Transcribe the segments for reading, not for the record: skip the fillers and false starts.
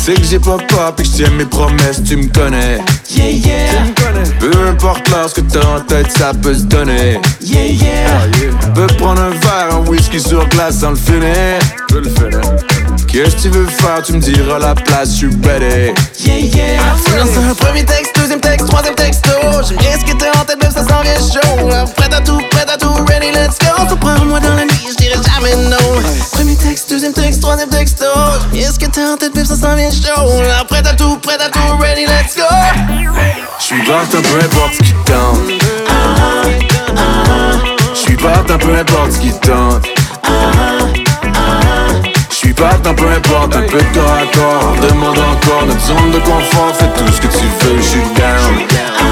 sais que j'ai pas peur pis que je tiens mes promesses, tu me connais. Yeah, yeah. Tu me connais. Peu importe l'heure, ce que t'as en tête, ça peut se donner. Yeah, yeah. On peut prendre un verre, un whisky sur glace sans le finir. Je le finir. Qu'est-ce que tu veux faire, tu me diras la place, je suis ready. Yeah, yeah. Tu lances un premier texte, deuxième texte, troisième texto. J'aime bien ce que t'as en tête, même ça s'en vient chaud. Prête à tout, ready, let's go. Surprends-moi dans la nuit, je dirais jamais non. Premier texte, deuxième texte, troisième texto. J'aime bien ce que t'as en tête, même ça s'en vient chaud. Prête à tout, ready, let's go. J'suis partant, peu importe ce qui tente. J'suis partant, peu importe ce qui tente. J'suis partant, peu importe, un peu de corps à corps. Demande encore notre zone de confort. Fais tout ce que tu veux, j'suis down.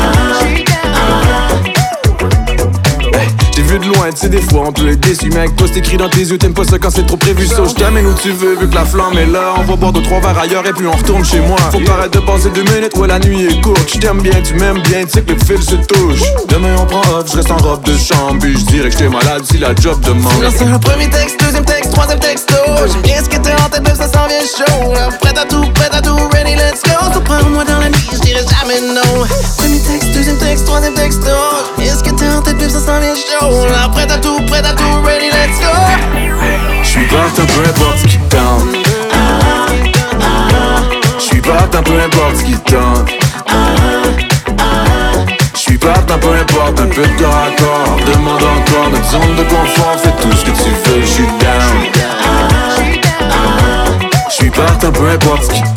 J'ai vu de loin, tu sais des fois on peut être déçu. Mais avec toi c'est écrit dans tes yeux, t'aimes pas ça quand c'est trop prévu. So j't'amène où tu veux, vu que la flamme est là. On va boire 2-3 verres ailleurs et puis on retourne chez moi. Faut pas arrêter de passer 2 minutes, ouais la nuit est courte. J't'aime bien, tu m'aimes bien, tu sais que le fil se touche. Demain on prend off, j'reste en robe de chambre. Puis j'dirais que j'étais malade si la job demande. Tu lances un premier texte, deuxième texte, troisième texto. J'aime bien ce que t'as en tête, même ça s'en vient chaud. Prête à tout, ready, let's go. Surprends-moi dans la nuit, je dirais jamais non. Premier texte, deuxième texte, troisième texto. J'aime bien ce que t'as en tête, même ça s'en vient chaud. Prête à tout, ready, let's go. J'suis partant, peu importe ce qui tente. J'suis partant, peu importe ce qui tente. J'suis partant, peu importe, un peu de corps à corps. Demande encore notre zone de confort. Fais tout ce que tu veux, j'suis down. J'suis partant, peu importe ce qui tente.